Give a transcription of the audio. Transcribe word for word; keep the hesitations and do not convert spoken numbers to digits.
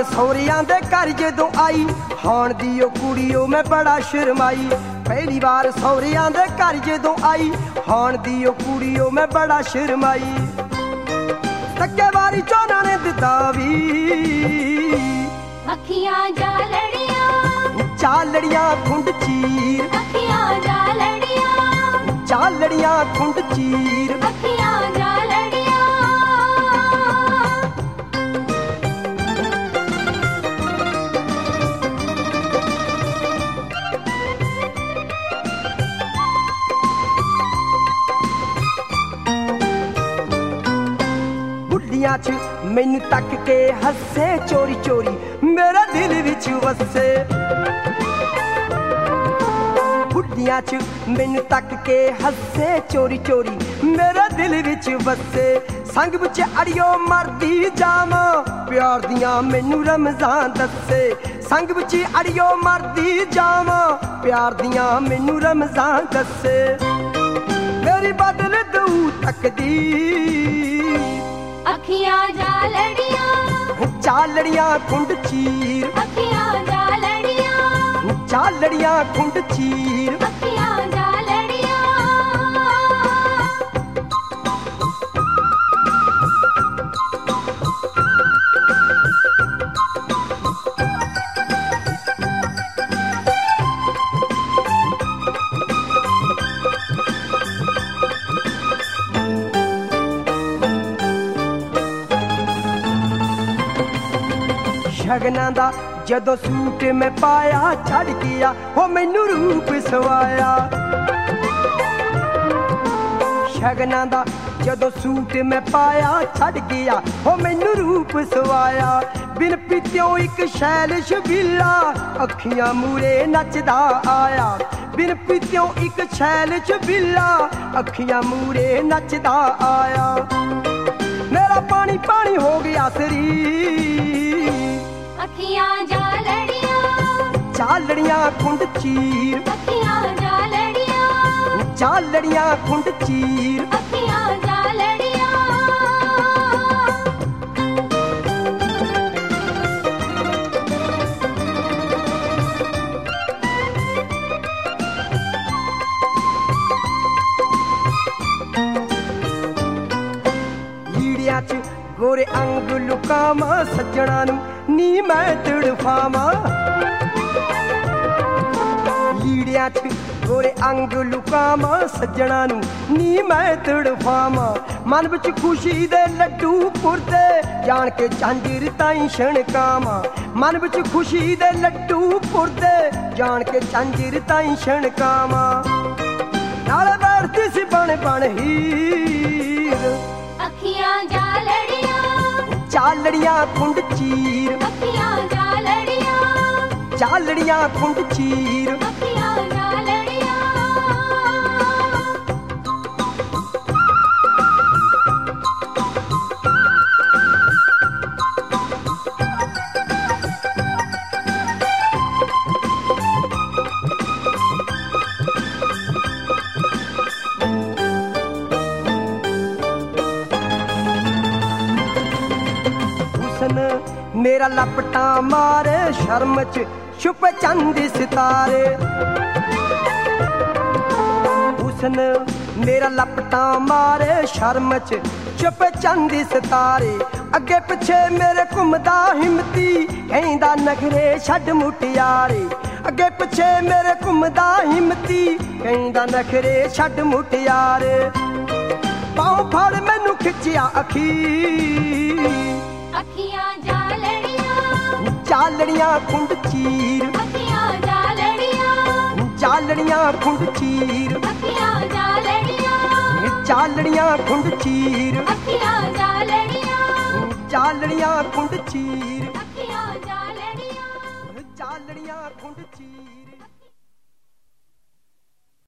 ਸਹੁਰਿਆਂ ਦੇ ਘਰ ਜਦੋਂ ਆਈ, ਹਾਣ ਦੀ ਉਹ ਕੁੜੀਓ ਮੈਂ ਬੜਾ ਸ਼ਰਮਾਈ। ਪਹਿਲੀ ਵਾਰ ਸਹੁਰਿਆਂ ਦੇ ਘਰ ਜਦੋਂ ਆਈ, ਹਾਣ ਦੀ ਉਹ ਕੁੜੀਓ ਮੈਂ ਬੜਾ ਸ਼ਰਮਾਈ। ਧੱਕੇ ਵਾਰੀ ਚੋਨਾ ਨੇ ਦਿੱਤਾ ਵੀ ਅੱਖੀਆਂ ਜਾਲੜੀਆਂ, ਚਾਲੜੀਆਂ ਖੁੰਡ ਚੀਰ, ਅੱਖੀਆਂ ਜਾਲੜੀਆਂ, ਚਾਲੜੀਆਂ ਖੁੰਡ ਚੀਰ। ਅੱਖੀਆਂ ਜਾਲੜੀਆਂ। ਬੁੱਢੀਆਂ 'ਚ ਮੈਨੂੰ ਤੱਕ ਕੇ ਹੱਸੇ, ਚੋਰੀ ਚੋਰੀ ਮੇਰੇ ਦਿਲ ਵਿੱਚ ਵਸੇ। ਬੁੱਢੀਆਂ 'ਚ ਮੈਨੂੰ ਤੱਕ ਕੇ ਹੱਸੇ, ਚੋਰੀ ਚੋਰੀ ਮੇਰੇ ਦਿਲ ਵਿੱਚ ਵਸੇ। ਸੰਗ ਵਿੱਚ ਅੜਿਓ ਮਰਦੀ ਜਾਵਾਂ, ਪਿਆਰ ਦੀਆਂ ਮੈਨੂੰ ਰਮਜ਼ਾਨ ਦੱਸੇ। ਸੰਗ ਵਿੱਚ ਅੜਿਓ ਮਰਦੀ ਜਾਵਾਂ, ਪਿਆਰ ਦੀਆਂ ਮੈਨੂੰ ਰਮਜ਼ਾਨ ਦੱਸੇ। ਮੇਰੀ ਬਦਲ ਦਊ ਤਕਦੀਰ, ਅੱਖੀਆਂ ਜਾਲੜੀਆਂ, ਚਾਲੜੀਆਂ ਖੁੰਡ ਚੀਰ, ਅੱਖੀਆਂ ਜਾਲੜੀਆਂ, ਚਾਲੜੀਆਂ ਖੁੰਡ ਚੀਰ। ਅੱਖੀਆਂ ਜਾਲੜੀਆਂ। ਸ਼ਗਨਾਂ ਦਾ ਜਦੋਂ ਸੂਟ ਮੈਂ ਪਾਇਆ, ਛੱਡ ਗਿਆ ਉਹ ਮੈਨੂੰ ਰੂਪ ਸਵਾਇਆ। ਸ਼ਗਨਾਂ ਦਾ ਜਦੋਂ ਸੂਟ ਮੈਂ ਪਾਇਆ, ਛੱਡ ਗਿਆ ਉਹ ਮੈਨੂੰ ਰੂਪ ਸਵਾਇਆ। ਬਿਨ ਪੀਤਿਓ ਇੱਕ ਸ਼ੈਲ ਛਬੀਲਾ, ਅੱਖੀਆਂ ਮੂਰੇ ਨੱਚਦਾ ਆਇਆ। ਬਿਨ ਪੀਤਿਓ ਇੱਕ ਸ਼ੈਲ ਛਬੀਲਾ, ਅੱਖੀਆਂ ਮੂਰੇ ਨੱਚਦਾ ਆਇਆ। ਮੇਰਾ ਪਾਣੀ ਪਾਣੀ ਹੋ ਗਿਆ ਸਰੀਰ, ਅੱਖੀਆਂ ਜਾਲੜੀਆਂ, ਚਾਲੜੀਆਂ ਖੁੰਡ ਚੀਰ, ਅੱਖੀਆਂ ਜਾਲੜੀਆਂ, ਚਾਲੜੀਆਂ ਖੁੰਡ ਚੀਰ। ਅੱਖੀਆਂ ਜਾਲੜੀਆਂ। ਲੀੜਿਆਂ 'ਚ ਗੋਰੇ ਅੰਗ ਲੁਕਾਵਾਂ, ਸੱਜਣਾ ਨੂੰ ਨੀ ਮੈਂ ਤੜਫਾਵਾਂ। ਲੀੜਿਆਂ 'ਚ ਗੋਰੇ ਅੰਗ ਲੁਕਾਵਾਂ, ਸੱਜਣਾ ਨੂੰ ਨੀ ਮੈਂ ਤੜਫਾਵਾਂ। ਮਨ ਵਿੱਚ ਖੁਸ਼ੀ ਦੇ ਲੱਡੂ ਪੁਰਦੇ, ਜਾਣ ਕੇ ਝਾਂਜਰ ਤਾਈਂ ਛਣਕਾਵਾਂ। ਮਨ ਵਿੱਚ ਖੁਸ਼ੀ ਦੇ ਲੱਡੂ ਪੁਰਦੇ, ਜਾਣ ਕੇ ਝਾਂਜਰ ਤਾਈਂ ਛਣਕਾਵਾਂ। ਨਾਲ ਬੈਠਦੀ ਸੀ ਬਣ ਬਣ ਹੀਰ, ਅੱਖੀਆਂ ਜਾਲੜੀਆਂ, ਚਾਲੜੀਆਂ ਖੁੰਡ ਚੀਰ, ਅੱਖੀਆਂ ਜਾਲੜੀਆਂ, ਚਾਲੜੀਆਂ ਖੁੰਡ ਚੀਰ। ਅੱਖੀਆਂ ਜਾਲੜੀਆਂ। ਮੇਰਾ ਲਪਟਾ ਮਾਰੇ, ਸ਼ਰਮ 'ਚ ਛੁਪੇ ਚੰਦ ਸਿਤਾਰੇ। ਹੁਸਨ ਮੇਰਾ ਲਪਟਾ ਮਾਰੇ, ਸ਼ਰਮ 'ਚ ਛੁਪੇ ਚੰਦ ਸਿਤਾਰੇ। ਅੱਗੇ ਪਿੱਛੇ ਮੇਰੇ ਘੁੰਮਦਾ ਹਿੰਮਤੀ, ਕਹਿੰਦਾ ਨਖਰੇ ਛੱਡ ਮੁਟਿਆਰੇ। ਅੱਗੇ ਪਿੱਛੇ ਮੇਰੇ ਘੁੰਮਦਾ ਹਿੰਮਤੀ, ਕਹਿੰਦਾ ਨਖਰੇ ਛੱਡ ਮੁਟਿਆਰੇ। ਪਾਉ ਫੜ ਮੈਨੂੰ ਖਿੱਚਿਆ ਅਖੀਰ, ਅੱਖੀਆਂ ਜਾਲੜੀਆਂ, ਚਾਲੜੀਆਂ ਖੁੰਡ ਚੀਰ, ਅੱਖੀਆਂ ਜਾਲੜੀਆਂ, ਚਾਲੜੀਆਂ ਖੁੰਡ ਚੀਰ। ਅੱਖੀਆਂ ਜਾਲੜੀਆਂ, ਚਾਲੜੀਆਂ ਖੁੰਡ ਚੀਰ, ਅੱਖੀਆਂ ਜਾਲੜੀਆਂ, ਚਾਲੜੀਆਂ ਖੁੰਡ ਚੀਰ, ਅੱਖੀਆਂ ਜਾਲੜੀਆਂ, ਚਾਲੜੀਆਂ ਖੁੰਡ ਚੀਰ।